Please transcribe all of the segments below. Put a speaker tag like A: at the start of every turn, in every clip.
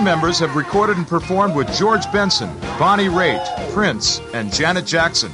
A: members have recorded and performed with George Benson, Bonnie Raitt, Prince, and Janet Jackson.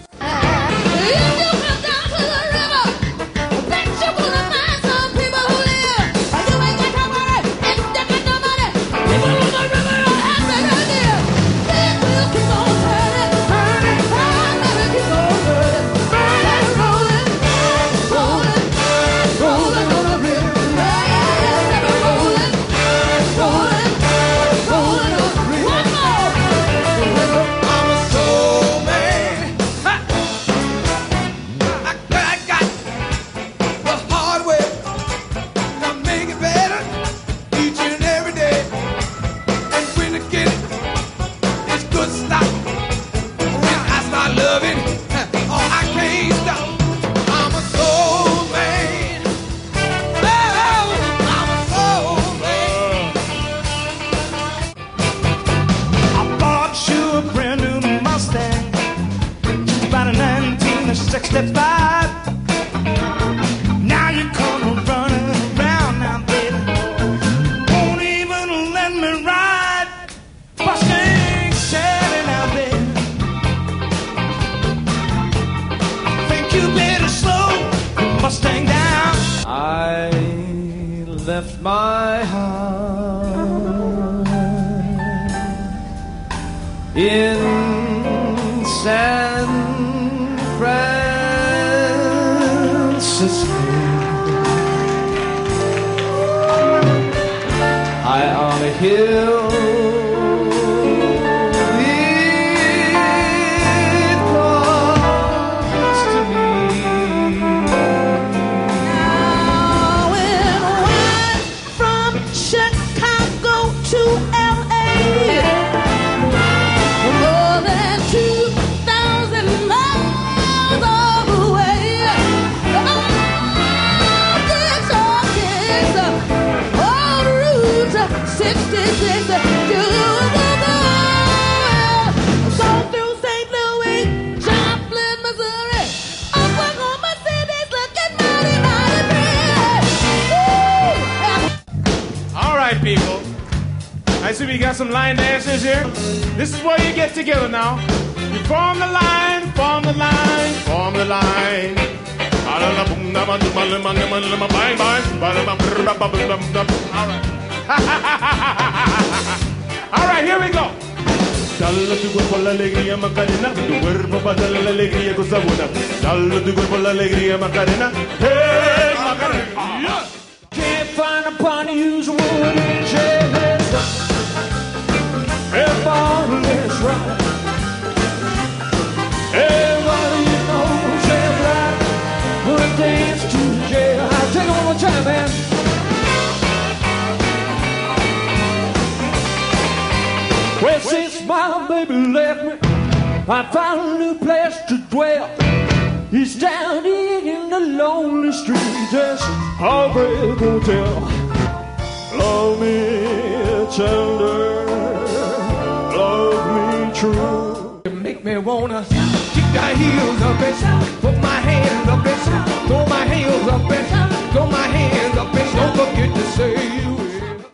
B: Now you come running around now, baby. Won't even let me ride. Mustang Sally now, baby. Think you better slow Mustang down.
C: I left my heart in San Francisco. High on a hill, it calls to me.
B: Now it went from Chicago to L.A. More than 2,000 miles away. Oh, this old Route 66 to the so through St. Louis, Joplin, Missouri, Oklahoma City's looking mighty, mighty pretty.
D: All right, people. I see we got some line dancers here. This is where you get together now. You form the line, form the line, form the line. All right. All right, here we go. Dale tu cuerpo la alegría Macarena, tu cuerpo para darle la alegría cosa buena. Dale tu cuerpo la alegría Macarena, hey Macarena.
C: Can't find a pony whose wood and jail is right. If all is right. Everybody you know jail black wanna dance to the jail. I'll take it one more time, man. Well, since my baby left me, I found a new place to dwell. He's down in the lonely street, just Heartbreak Hotel. Love me tender, love me true.
E: You make me wanna kick my heels up and put my hands up and throw my heels up and throw my hands up and don't forget to say